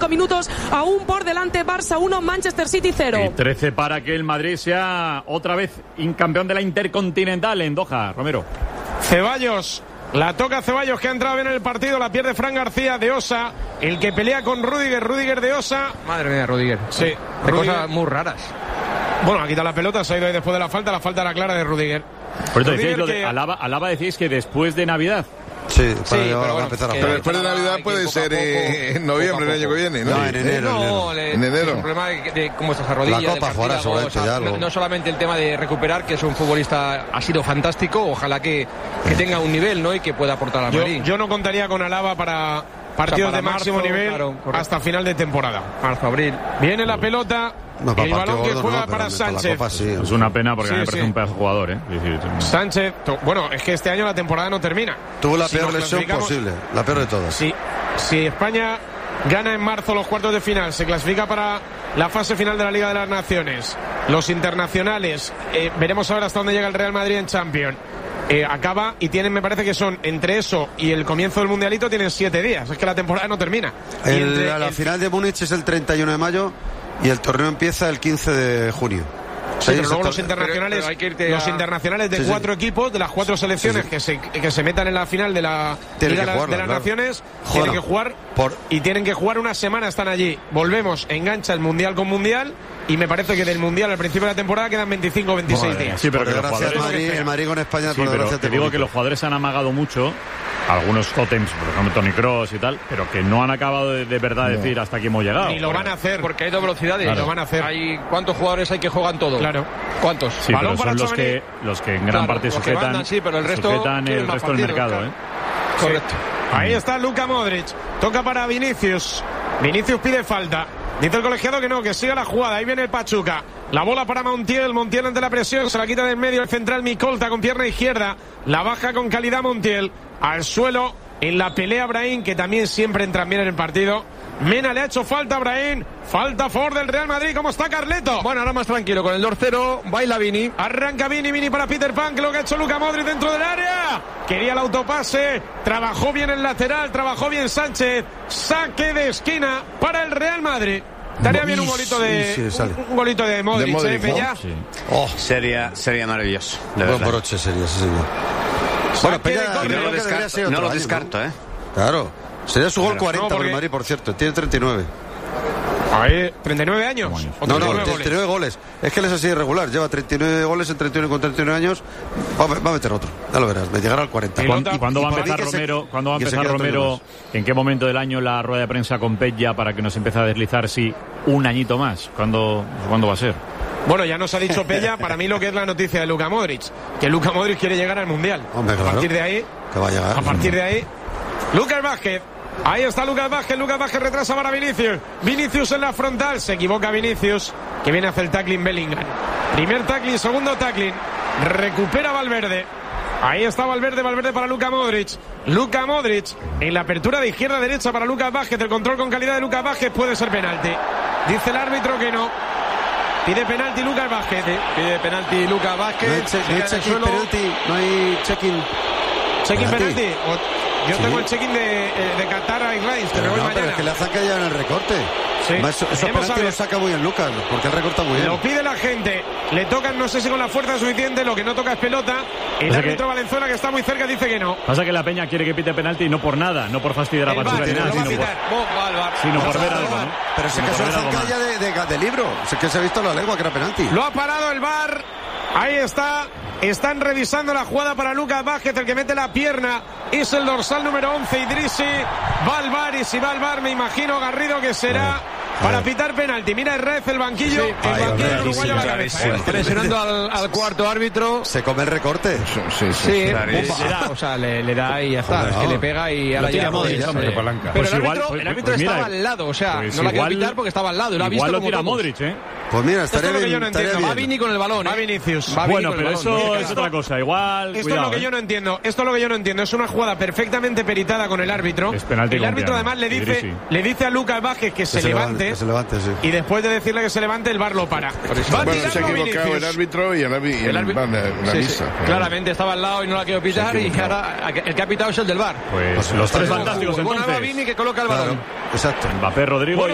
5 minutos, aún por delante, Barça 1, Manchester City 0. Y 13 para que el Madrid sea otra vez campeón de la Intercontinental en Doha. Romero. Ceballos. La toca Ceballos, que ha entrado bien en el partido. La pierde Fran García de Osa. El que pelea con Rüdiger de Osa. Madre mía, Rüdiger. Sí. De cosas muy raras. Bueno, ha quitado la pelota, se ha ido ahí después de la falta. La falta era clara de Rüdiger. Por eso decíais lo de Alaba decís que después de Navidad. Sí, pero va a bueno, empezar a pero jugar. después de Navidad puede ser en noviembre del año que viene, ¿no? No, en enero. En enero. Es un problema de cómo está esa rodilla. La Copa jugará seguramente ya algo. No solamente el tema de recuperar, que es un futbolista, ha sido fantástico, ojalá que tenga un nivel, ¿no? Y que pueda aportar a Madrid. Yo no contaría con Alaba para partidos de máximo nivel, claro, hasta final de temporada. Marzo, abril. Viene la pelota. No, el balón que juega para Sánchez. Copa, sí. Es una pena porque me parece un pedazo de jugador, ¿eh? Sánchez, bueno, es que este año la temporada no termina. Tuvo la peor lesión posible, la peor de todas. Si España gana en marzo los cuartos de final, se clasifica para la fase final de la Liga de las Naciones, los internacionales, veremos ahora hasta dónde llega el Real Madrid en Champions. Acaba y tienen, me parece que son entre eso y el comienzo del Mundialito, tienen 7 días. Es que la temporada no termina. La final de Múnich es el 31 de mayo y el torneo empieza el 15 de junio. Sí, pero luego los internacionales, internacionales de 4 equipos, de las 4 selecciones que se metan en la final de la Liga de las Naciones, tienen que jugar y tienen que jugar una semana, están allí. Volvemos, engancha el Mundial con Mundial. Y me parece que del Mundial al principio de la temporada quedan 25 o 26 días. Sí, pero que los jugadores... el Madrid con España, sí, pero te digo que los jugadores han amagado mucho, algunos tótems, por ejemplo Toni Kroos y tal, pero que no han acabado de verdad decir hasta aquí hemos llegado. Ni lo van a hacer. Porque hay dos velocidades. Claro. Lo van a hacer. ¿Cuántos jugadores hay que juegan todo? Claro. ¿Cuántos? Sí, pero son los que en gran parte sujetan, mandan, sí, pero el resto sujetan el resto del mercado. Claro. Correcto. Sí. Ahí está Luka Modric. Toca para Vinicius. Vinicius pide falta. Dice el colegiado que no, que siga la jugada. Ahí viene el Pachuca. La bola para Montiel ante la presión. Se la quita de en medio el central Mikolta con pierna izquierda. La baja con calidad Montiel. Al suelo en la pelea Brahim, que también siempre entran bien en el partido. Mena le ha hecho falta a Brahim. Falta a favor del Real Madrid. ¿Cómo está Carleto? Bueno, ahora más tranquilo con el 2-0. Baila Vini. Arranca Vini para Peter Pan, que lo que ha hecho Luka Modric dentro del área. Quería el autopase. Trabajó bien el lateral. Trabajó bien Sánchez. Saque de esquina para el Real Madrid. Estaría bien un golito de un golito de Modric, Peña. Sí. Sería maravilloso. Buen broche sería, sí, señor. Bueno, Peña, no lo descarto, ¿eh? Claro. Sería su gol 40 por el Madrid, por cierto. Tiene 39. Ahí, 39 años. No, 39 goles. Es que él es así irregular. Lleva 39 goles en 31 con 39 años. Va a meter otro. Ya lo verás. Me llegará al 40. ¿Y cuándo va a empezar Romero? ¿Cuándo va a empezar Romero? ¿En qué momento del año la rueda de prensa con Pella para que nos empiece a deslizar un añito más? ¿Cuándo va a ser? Bueno, ya nos ha dicho Pella, para mí lo que es la noticia de Luka Modric, que Luka Modric quiere llegar al Mundial. Hombre, claro. A partir de ahí, que va a llegar. A partir de ahí, Lucas Vázquez. Ahí está Lucas Vázquez retrasa para Vinicius en la frontal, se equivoca Vinicius, que viene a hacer el tackling Bellingham. Primer tackling, segundo tackling, recupera Valverde. Ahí está Valverde para Luka Modric en la apertura de izquierda a derecha para Lucas Vázquez, el control con calidad de Lucas Vázquez, puede ser penalti. Dice el árbitro que no. Pide penalti Lucas Vázquez. Sí, pide penalti Lucas Vázquez. No hay check-in. ¿Check-in penalti? Yo tengo el check-in de Qatar Airlines, pero voy mañana. Pero es que le hacen que haya en el recorte. Sí. Eso penalti lo saca muy bien Lucas, porque él recorta muy bien. Lo pide la gente, le tocan, no sé si con la fuerza suficiente, lo que no toca es pelota. El árbitro Valenzuela, que está muy cerca, dice que no. Pasa que la Peña quiere que pite penalti no por nada, no por fastidiar a Pachuca, sino por ver algo, ¿no? Pero es que eso es zancalla de libro. Es que se ha visto la lengua que era penalti. Lo ha parado el VAR. Ahí está. Están revisando la jugada para Lucas Vázquez, el que mete la pierna es el dorsal número 11, Idrissi. Va al VAR, y si va al VAR, me imagino Garrido que será para pitar penalti. Mira Herrez, el banquillo, el banquillo uruguayo a la cabeza. Presionando al cuarto árbitro. Se come el recorte. Sí, o sea, le da y ya está. Es que le pega y ahora ya. Pero el árbitro estaba al lado, o sea, no la quiero pitar porque estaba al lado. Igual lo tira Modric, ¿eh? Pues mira, esto es lo que yo no entiendo. Va Vini con el balón, va Vinicius. Bueno, pero eso es otra cosa. Igual. Esto es lo que yo no entiendo. Es una jugada perfectamente peritada con el árbitro. El árbitro además le dice a Lucas Vázquez que se levante. Sí. Y después de decirle que se levante, el VAR lo para. Bueno, se ha equivocado el árbitro y el árbitro avisa. Claramente estaba al lado y no la quiero pitar, y ahora el que ha pitado es el del VAR. Pues los tres fantásticos entonces. Bueno, Vini que coloca el balón. Exacto. Mbappé, Rodrigo.